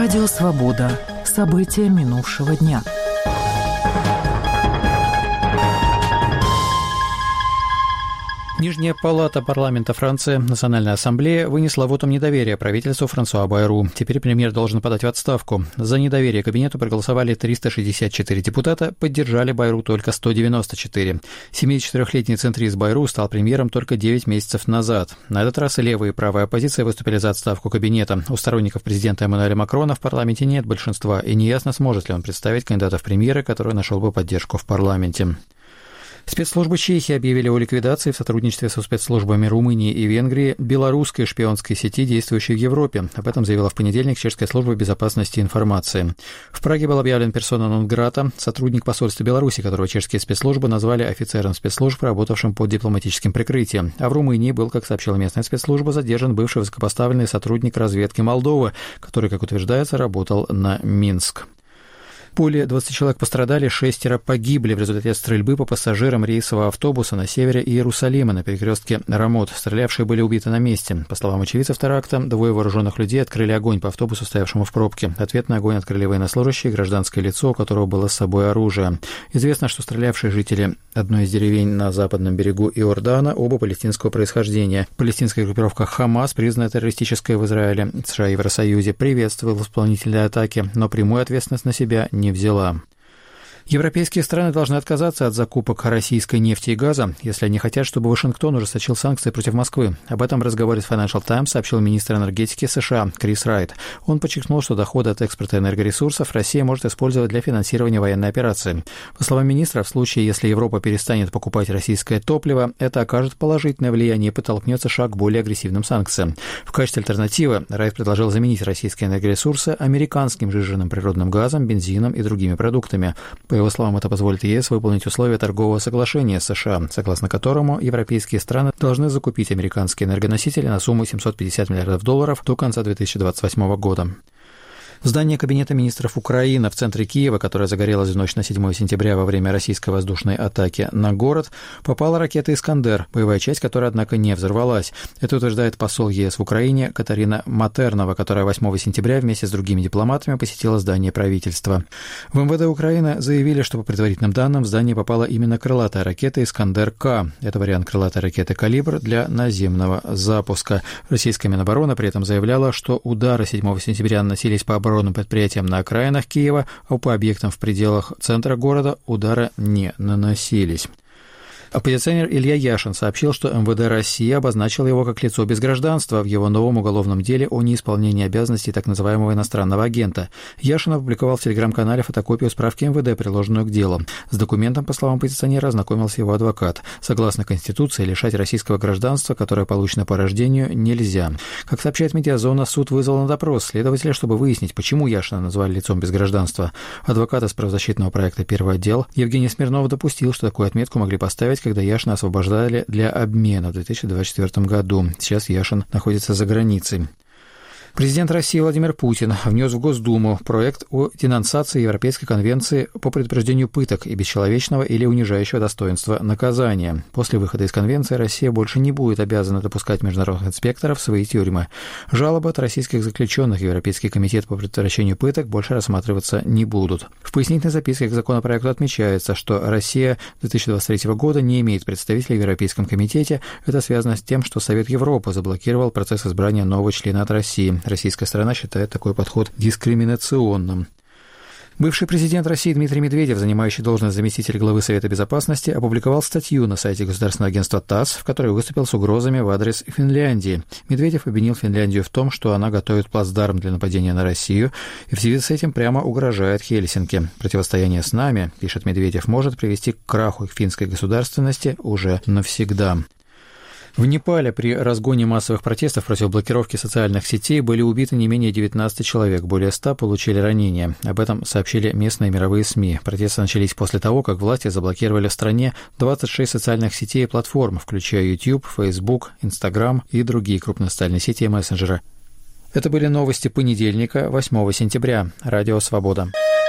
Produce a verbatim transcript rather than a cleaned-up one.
Радио «Свобода». События минувшего дня. Нижняя палата парламента Франции, Национальная ассамблея, вынесла вотум недоверия правительству Франсуа Байру. Теперь премьер должен подать в отставку. За недоверие кабинету проголосовали триста шестьдесят четыре депутата, поддержали Байру только сто девяносто четыре. семидесятичетырёхлетний центрист Байру стал премьером только девять месяцев назад. На этот раз и левая, и правая оппозиция выступили за отставку кабинета. У сторонников президента Эммануэля Макрона в парламенте нет большинства, и неясно, сможет ли он представить кандидата в премьеры, который нашел бы поддержку в парламенте. Спецслужбы Чехии объявили о ликвидации в сотрудничестве со спецслужбами Румынии и Венгрии белорусской шпионской сети, действующей в Европе. Об этом заявила в понедельник Чешская служба безопасности информации. В Праге был объявлен персона нон грата, сотрудник посольства Беларуси, которого чешские спецслужбы назвали офицером спецслужб, работавшим под дипломатическим прикрытием. А в Румынии был, как сообщила местная спецслужба, задержан бывший высокопоставленный сотрудник разведки Молдовы, который, как утверждается, работал на Минск. Более двадцати человек пострадали, шестеро погибли в результате стрельбы по пассажирам рейсового автобуса на севере Иерусалима на перекрестке Рамот. Стрелявшие были убиты на месте. По словам очевидцев теракта, двое вооруженных людей открыли огонь по автобусу, стоявшему в пробке. Ответный огонь открыли военнослужащие и гражданское лицо, у которого было с собой оружие. Известно, что стрелявшие жители одной из деревень на западном берегу Иордана, оба палестинского происхождения. Палестинская группировка «Хамас», признанная террористической в Израиле, США и Евросоюзе, приветствовала исполнителей атаки, но прямую ответственность на себя не взяла. Европейские страны должны отказаться от закупок российской нефти и газа, если они хотят, чтобы Вашингтон ужесточил санкции против Москвы. Об этом в разговоре с Financial Times сообщил министр энергетики США Крис Райт. Он подчеркнул, что доходы от экспорта энергоресурсов Россия может использовать для финансирования военной операции. По словам министра, в случае, если Европа перестанет покупать российское топливо, это окажет положительное влияние и подтолкнет США к более агрессивным санкциям. В качестве альтернативы Райт предложил заменить российские энергоресурсы американским сжиженным природным газом, бензином и другими продуктами. По его словам, это позволит ЕС выполнить условия торгового соглашения с США, согласно которому европейские страны должны закупить американские энергоносители на сумму семьсот пятьдесят миллиардов долларов до конца две тысячи двадцать восьмого года. Здание Кабинета министров Украины в центре Киева, которое загорелось в ночь на седьмое сентября во время российской воздушной атаки на город, попала ракета «Искандер», боевая часть которой, однако, не взорвалась. Это утверждает посол ЕС в Украине Катарина Матернова, которая восьмого сентября вместе с другими дипломатами посетила здание правительства. В МВД Украины заявили, что по предварительным данным в здание попала именно крылатая ракета «Искандер-К». Это вариант крылатой ракеты «Калибр» для наземного запуска. Российская Минобороны при этом заявляла, что удары седьмого сентября наносились по оборонным предприятиям на окраинах Киева, а по объектам в пределах центра города удары не наносились. Оппозиционер Илья Яшин сообщил, что МВД России обозначил его как лицо без гражданства в его новом уголовном деле о неисполнении обязанностей так называемого иностранного агента. Яшин опубликовал в телеграм-канале фотокопию справки МВД, приложенную к делу. С документом, по словам оппозиционера, ознакомился его адвокат. Согласно Конституции, лишать российского гражданства, которое получено по рождению, нельзя. Как сообщает Медиазона, суд вызвал на допрос следователя, чтобы выяснить, почему Яшина назвали лицом без гражданства. Адвокат из правозащитного проекта «Первый отдел» Евгений Смирнов допустил, что такую отметку могли поставить, когда Яшина освобождали для обмена в две тысячи двадцать четвёртом году. Сейчас Яшин находится за границей. Президент России Владимир Путин внес в Госдуму проект о денонсации Европейской конвенции по предупреждению пыток и бесчеловечного или унижающего достоинства наказания. После выхода из конвенции Россия больше не будет обязана допускать международных инспекторов в свои тюрьмы. Жалобы от российских заключенных в Европейский комитет по предотвращению пыток больше рассматриваться не будут. В пояснительной записке к законопроекту отмечается, что Россия две тысячи двадцать третьего года не имеет представителей в Европейском комитете. Это связано с тем, что Совет Европы заблокировал процесс избрания нового члена от России. Российская сторона считает такой подход дискриминационным. Бывший президент России Дмитрий Медведев, занимающий должность заместителя главы Совета Безопасности, опубликовал статью на сайте государственного агентства ТАСС, в которой выступил с угрозами в адрес Финляндии. Медведев обвинил Финляндию в том, что она готовит плацдарм для нападения на Россию, и в связи с этим прямо угрожает Хельсинки. Противостояние с нами, пишет Медведев, может привести к краху финской государственности уже навсегда. В Непале при разгоне массовых протестов против блокировки социальных сетей были убиты не менее девятнадцати человек, более ста получили ранения. Об этом сообщили местные и мировые СМИ. Протесты начались после того, как власти заблокировали в стране двадцать шесть социальных сетей и платформ, включая YouTube, Facebook, Instagram и другие крупные социальные сети и мессенджеры. Это были новости понедельника, восьмого сентября. Радио «Свобода».